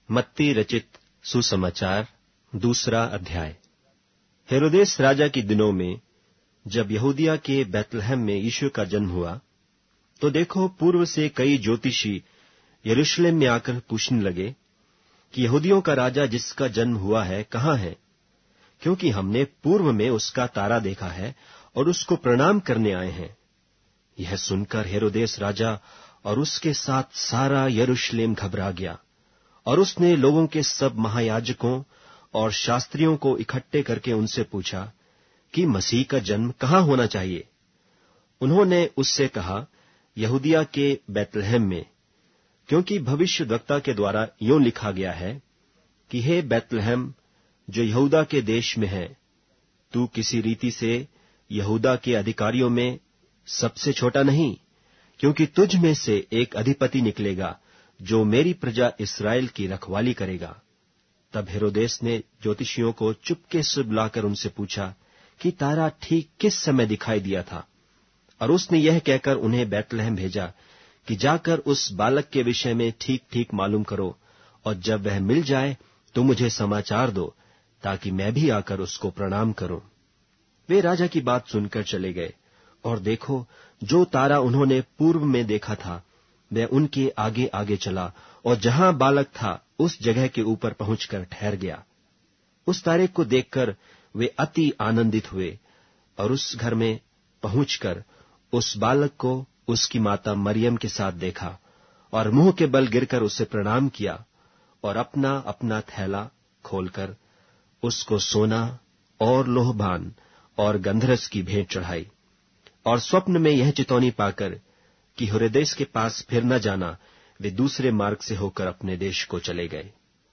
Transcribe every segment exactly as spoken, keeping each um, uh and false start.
मत्ती रचित सुसमाचार दूसरा अध्याय। हेरोदेस राजा के दिनों में जब यहूदिया के बैतलहम में यीशु का जन्म हुआ, तो देखो पूर्व से कई ज्योतिषी यरूशलेम में आकर पूछने लगे कि यहूदियों का राजा जिसका जन्म हुआ है कहाँ है, क्योंकि हमने पूर्व में उसका तारा देखा है और उसको प्रणाम करने आए हैं। यह सुनकर हेरोदेस राजा और उसके साथ सारा यरूशलेम घबरा गया, और उसने लोगों के सब महायाजकों और शास्त्रियों को इकट्ठे करके उनसे पूछा कि मसीह का जन्म कहाँ होना चाहिए। उन्होंने उससे कहा, यहूदिया के बैतलहम में, क्योंकि भविष्यद्वक्ता के द्वारा यों लिखा गया है कि हे बैतलहम जो यहूदा के देश में है, तू किसी रीति से यहूदा के अधिकारियों में सबसे छोटा नहीं, क्योंकि तुझ में से एक अधिपति निकलेगा जो मेरी प्रजा इस्राएल की रखवाली करेगा। तब हेरोदेस ने ज्योतिषियों को चुपके से बुलाकर उनसे पूछा कि तारा ठीक किस समय दिखाई दिया था, और उसने यह कहकर उन्हें बैतलहम भेजा कि जाकर उस बालक के विषय में ठीक ठीक मालूम करो, और जब वह मिल जाए तो मुझे समाचार दो, ताकि मैं भी आकर उसको प्रणाम करूं। वे राजा की बात सुनकर चले गए, और देखो जो तारा उन्होंने पूर्व में देखा था वह उनके आगे आगे चला, और जहां बालक था उस जगह के ऊपर पहुंचकर ठहर गया। उस तारे को देखकर वे अति आनंदित हुए, और उस घर में पहुंचकर उस बालक को उसकी माता मरियम के साथ देखा, और मुंह के बल गिरकर उसे प्रणाम किया, और अपना अपना थैला खोलकर उसको सोना और लोहबान और गंधरस की भेंट चढ़ाई। और स्वप्न में यह चितौनी पाकर कि हेरोदेस के पास फिर न जाना, वे दूसरे मार्ग से होकर अपने देश को चले गए।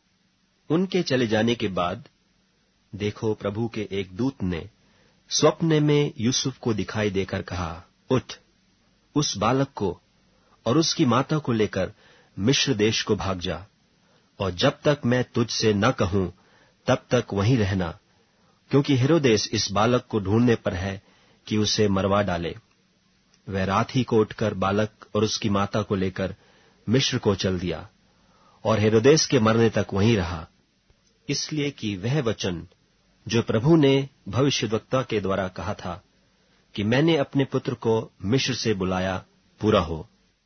उनके चले जाने के बाद देखो प्रभु के एक दूत ने स्वप्न में यूसुफ को दिखाई देकर कहा, उठ, उस बालक को और उसकी माता को लेकर मिस्र देश को भाग जा, और जब तक मैं तुझसे न कहूं तब तक वहीं रहना, क्योंकि हेरोदेस इस बालक को ढूंढने पर है कि उसे मरवा डाले। वह रात ही को उठकर बालक और उसकी माता को लेकर मिस्र को चल दिया, और हेरोदेस के मरने तक वहीं रहा, इसलिए कि वह वचन जो प्रभु ने भविष्यद्वक्ता के द्वारा कहा था कि मैंने अपने पुत्र को मिस्र से बुलाया, पूरा हो।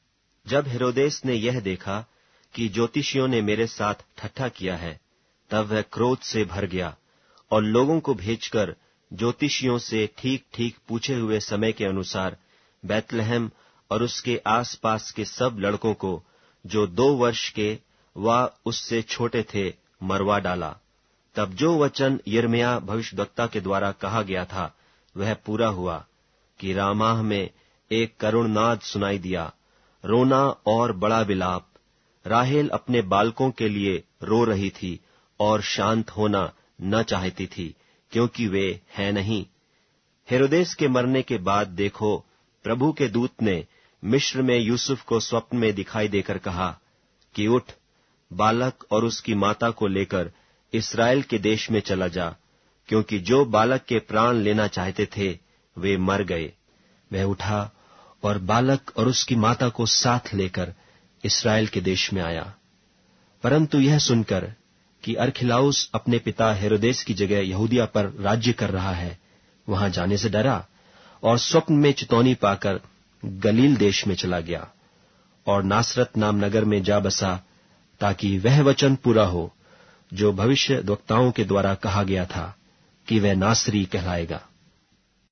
जब हेरोदेस ने यह देखा कि ज्योतिषियों ने मेरे साथ ठट्ठा किया है, तब वह क्रोध से भर गया, और लोगों को भेजकर ज्योतिषियों से ठीक ठीक पूछे हुए समय के अनुसार बैतलहम और उसके आसपास के सब लड़कों को जो दो वर्ष के व उससे छोटे थे मरवा डाला। तब जो वचन यिर्मयाह भविष्यद्वक्ता के द्वारा कहा गया था वह पूरा हुआ कि रामाह में एक करुण नाद सुनाई दिया, रोना और बड़ा विलाप। राहेल अपने बालकों के लिए रो रही थी और शांत होना न चाहती थी, क्योंकि वे हैं नहीं। हेरोदेस के मरने के बाद देखो प्रभु के दूत ने मिस्र में यूसुफ को स्वप्न में दिखाई देकर कहा कि उठ, बालक और उसकी माता को लेकर इस्राएल के देश में चला जा, क्योंकि जो बालक के प्राण लेना चाहते थे वे मर गए। वह उठा और बालक और उसकी माता को साथ लेकर इस्राएल के देश में आया। परंतु यह सुनकर कि अरखिलाउस अपने पिता हेरोदेस की जगह यहूदिया पर राज्य कर रहा है, वहां जाने से डरा, और स्वप्न में चितौनी पाकर गलील देश में चला गया, और नासरत नाम नगर में जा बसा, ताकि वह वचन पूरा हो जो भविष्यद्वक्ताओं के द्वारा कहा गया था कि वह नासरी कहलाएगा।